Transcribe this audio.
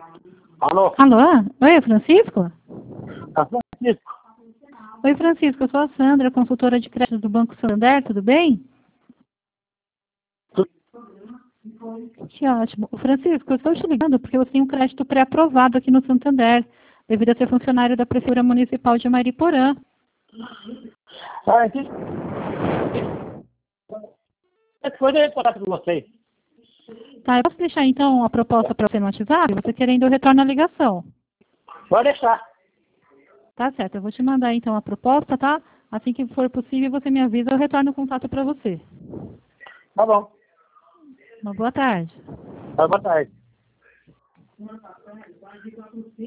Alô? Alô? Oi, Francisco? Tá Francisco? Oi, Francisco, eu sou a Sandra, consultora de crédito do Banco Santander, tudo bem? Que ótimo. Ô, Francisco, eu estou te ligando porque você tem um crédito pré-aprovado aqui no Santander, devido a ser funcionário da Prefeitura Municipal de Mariporã. Ah, aqui. Depois eu contato com vocês. Tá, eu posso deixar então a proposta para você no WhatsApp? Você querendo, eu retorno a ligação. Pode deixar. Tá certo, eu vou te mandar então a proposta, tá? Assim que for possível, você me avisa, eu retorno o contato para você. Tá bom. Uma boa tarde. Tá, boa tarde.